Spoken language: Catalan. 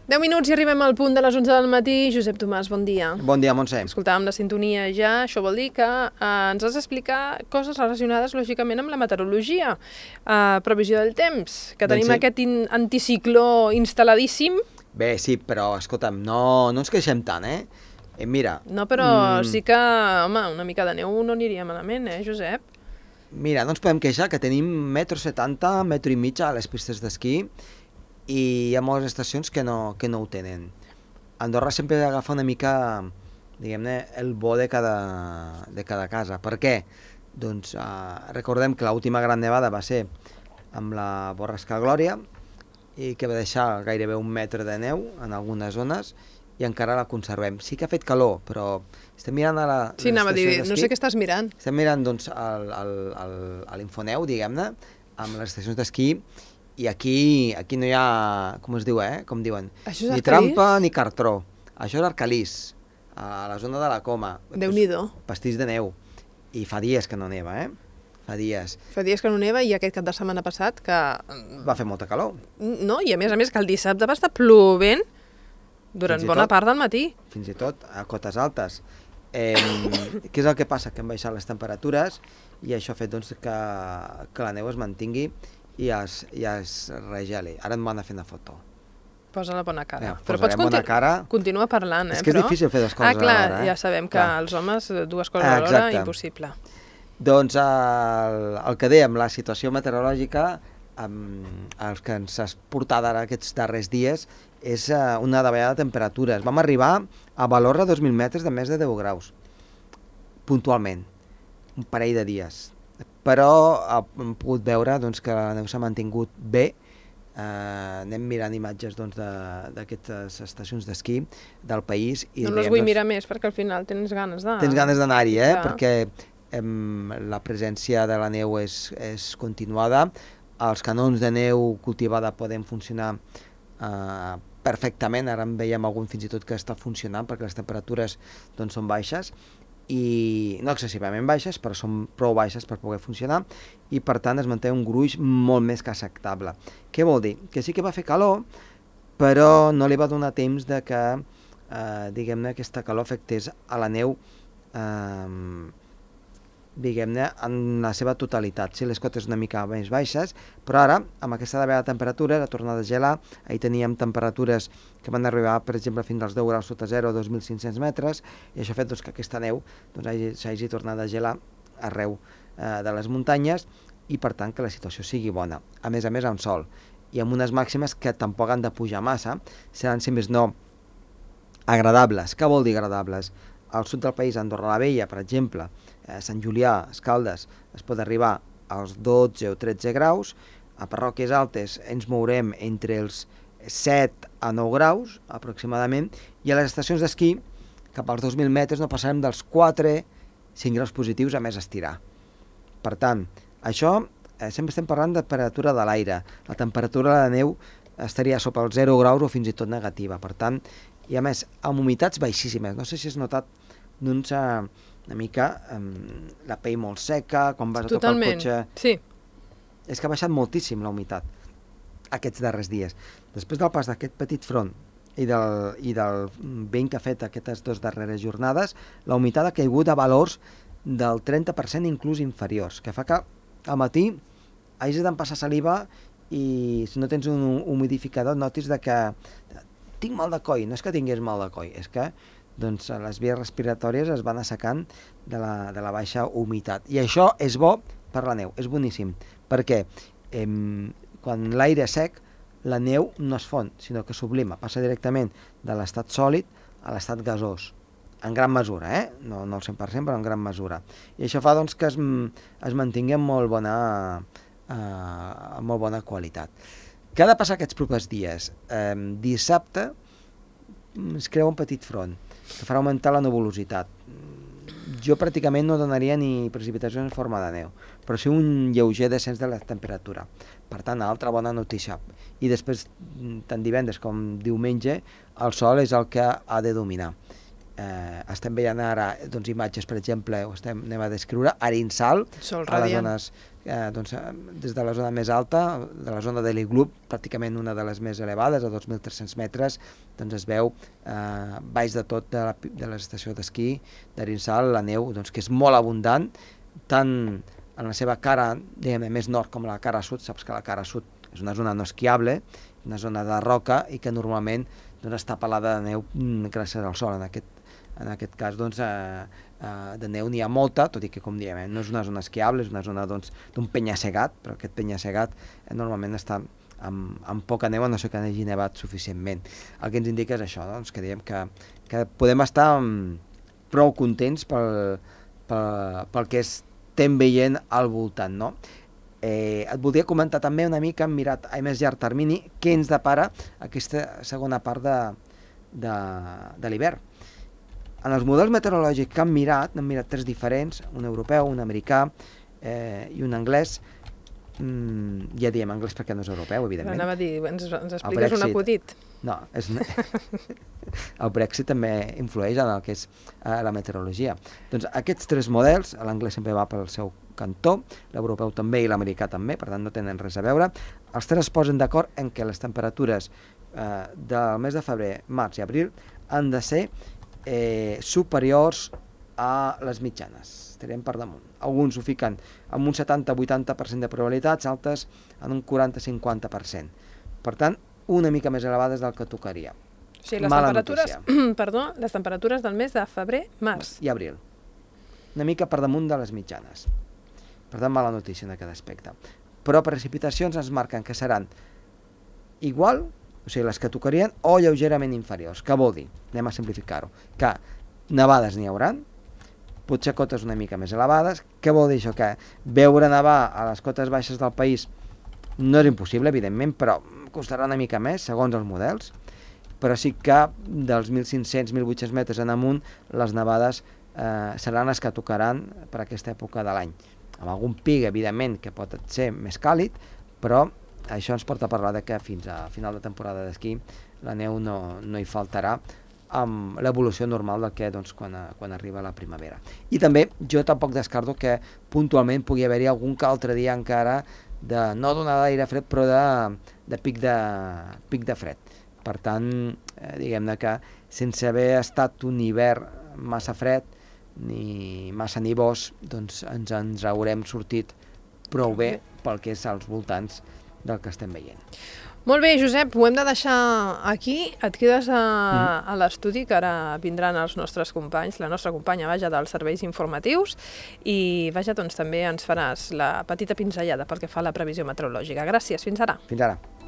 10 minuts i arribem al punt de les 11 del matí. Josep Tomàs, bon dia. Bon dia, Montse. Escoltàvem la sintonia ja, això vol dir que ens has d'explicar coses relacionades, lògicament, amb la meteorologia. Previsió del temps, que tenim aquest anticicló instal·ladíssim. Bé, sí, però, escolta'm, no ens queixem tant, mira... No, però sí que, home, una mica de neu no aniria malament, Josep? Mira, no ens podem queixar, que tenim 1,70 m, 1,5 m a les pistes d'esquí, i hi ha moltes estacions que no ho tenen. Andorra sempre agafa una mica, diguem-ne, el bo de cada casa. Per què? Doncs recordem que l'última gran nevada va ser amb la Borrasca Glòria i que va deixar gairebé 1 metre de neu en algunes zones i encara la conservem. Sí que ha fet calor, però estem mirant a la... Sí, anava a dir, no sé què estàs mirant. Estem mirant, doncs, a l'Infoneu, diguem-ne, amb les estacions d'esquí, i aquí no hi ha, com es diu, com diuen, ni trampa ni cartró. Això és Arcalís, a la zona de la Coma. Déu-n'hi-do. Pastís de neu. I fa dies que no neva, Fa dies. Fa dies que no neva i aquest cap de setmana passat que... Va fer molta calor. No, i a més que el dissabte va estar plovent durant bona part del matí. Fins i tot a cotes altes. Què és el que passa? Que han baixat les temperatures i això ha fet doncs, que la neu es mantingui i es regeli. Ara em van a fer una foto. Posa la bona cara. Però pots continuar parlant, És que és difícil fer dues coses alhora. Ja sabem que els homes dues coses alhora, impossible. Doncs el que dèiem, la situació meteorològica, el que ens ha portat ara aquests darrers dies, és una davallada de temperatures. Vam arribar a valors de 2.000 metres de més de 10 graus, puntualment, un parell de dies. Però hem pogut veure doncs, que la neu s'ha mantingut bé. Anem mirant imatges d'aquestes estacions d'esquí del país. No les vull mirar més perquè al final tens ganes d'anar. Tens ganes d'anar-hi, perquè la presència de la neu és continuada. Els canons de neu cultivada poden funcionar perfectament. Ara en veiem algun fins i tot que està funcionant perquè les temperatures doncs, són baixes i no excessivament baixes, però són prou baixes per poder funcionar i per tant es manté un gruix molt més que acceptable. Què vol dir? Que sí que va fer calor, però no li va donar temps de que diguem-ne aquesta calor afectés a la neu diguem-ne en la seva totalitat. Sí, les cotes una mica més baixes, però ara, amb aquesta davallada temperatura, ha tornat a gelar. Ahir teníem temperatures que van arribar, per exemple, fins als 10 graus sota 0 o 2.500 metres, i això ha fet doncs, que aquesta neu s'hagi tornat a gelar arreu de les muntanyes i, per tant, que la situació sigui bona. A més, amb sol, i amb unes màximes que tampoc han de pujar massa, seran, si més no, agradables. Què vol dir agradables? Al sud del país, a Andorra la Vella, per exemple, Sant Julià, Escaldes, es pot arribar als 12 o 13 graus, a Parròquies Altes ens mourem entre els 7 a 9 graus, aproximadament, i a les estacions d'esquí, cap als 2.000 metres, no passarem dels 4-5 graus positius a més estirar. Per tant, això, sempre estem parlant de temperatura de l'aire. La temperatura de la neu estaria sota els 0 graus o fins i tot negativa. Per tant, i a més, amb humitats baixíssimes. No sé si has notat doncs, una mica la pell molt seca, quan vas a tocar el cotxe... Sí. És que ha baixat moltíssim la humitat aquests darrers dies. Després del pas d'aquest petit front i del vent que ha fet aquestes dues darreres jornades, la humitat ha caigut a valors del 30% inclús inferiors, que fa que al matí hagis d'empassar saliva i si no tens un humidificador notis que tinc mal de coll. No és que tingués mal de coll, és que doncs, les vies respiratòries es van assecant de la baixa humitat. I això és bo per la neu, és boníssim, perquè quan l'aire és sec, la neu no es fon, sinó que sublima, passa directament de l'estat sòlid a l'estat gasós, en gran mesura, no el 100%, però en gran mesura. I això fa doncs, que es mantingui amb molt bona qualitat. Què ha de passar aquests propers dies? Dissabte es creua un petit front que farà augmentar la nuvolositat. Jo pràcticament no donaria ni precipitacions en forma de neu, però sí un lleuger descens de la temperatura. Per tant, altra bona notícia. I després, tant divendres com diumenge, el sol és el que ha de dominar. estem veient ara imatges, per exemple, anem a descriure Arinsal, a les zones, des de la zona més alta, de la zona de l'Iglú, pràcticament una de les més elevades, a 2.300 metres, es veu baix de tot de l'estació d'esquí d'Arinsal, la neu, que és molt abundant, tant en la seva cara, diguem, més nord com la cara sud. Saps que la cara sud és una zona no esquiable, una zona de roca i que normalment està pelada de neu gràcies al sol. En aquest cas de neu n'hi ha molta, tot i que, com diem, no és una zona esquiable, és una zona d'un penya-segat, però aquest penya-segat normalment està amb poca neu, a no ser que n'hagi nevat suficientment. El que ens indica és això, que diem que podem estar prou contents pel que estem veient al voltant, no? Et voldria comentar també una mica, hem mirat a més llarg termini, què ens depara aquesta segona part de l'hivern. En els models meteorològics que hem mirat 3 diferents, un europeu, un americà i un anglès. Ja diem anglès perquè no és europeu, evidentment. Anava a dir, ens expliques un acudit. No, el Brexit també influeix en el que és la meteorologia. Doncs aquests 3 models, l'anglès sempre va pel seu cantó, l'europeu també i l'americà també, per tant no tenen res a veure. Els 3 es posen d'acord en què les temperatures del mes de febrer, març i abril han de ser superiors a les mitjanes. Estarem per damunt. Alguns ho fiquen amb un 70-80% de probabilitats, altres en un 40-50%. Per tant, una mica més elevades del que tocaria. O sigui, les temperatures del mes de febrer, març i abril. Una mica per damunt de les mitjanes. Per tant, mala notícia en aquest aspecte. Però precipitacions ens marquen que seran igual, o sigui, les que tocarien, o lleugerament inferiors. Què vol dir? Anem a simplificar-ho. Que nevades n'hi hauran, potser cotes una mica més elevades. Què vol dir això? Que veure nevar a les cotes baixes del país no és impossible, evidentment, però costarà una mica més, segons els models, però sí que dels 1.500-1.800 metres en amunt, les nevades seran les que tocaran per aquesta època de l'any. Amb algun pic, evidentment, que pot ser més càlid, però això ens porta a parlar de que fins a final de temporada d'esquí la neu no hi faltarà, amb l'evolució normal del que quan arriba la primavera. I també jo tampoc descarto que puntualment pugui haver-hi algun que altre dia encara no d'onada d'aire fred, però de pic de fred. Per tant, diguem-ne que sense haver estat un hivern massa fred ni massa nivós, doncs ens haurem sortit prou bé pel que és als voltants del que estem veient. Molt bé, Josep, ho hem de deixar aquí. Et quedes a l'estudi, que ara vindran els nostres companys, la nostra companya, vaja, dels serveis informatius, i vaja, doncs també ens faràs la petita pinzellada pel que fa a la previsió meteorològica. Gràcies, fins ara. Fins ara.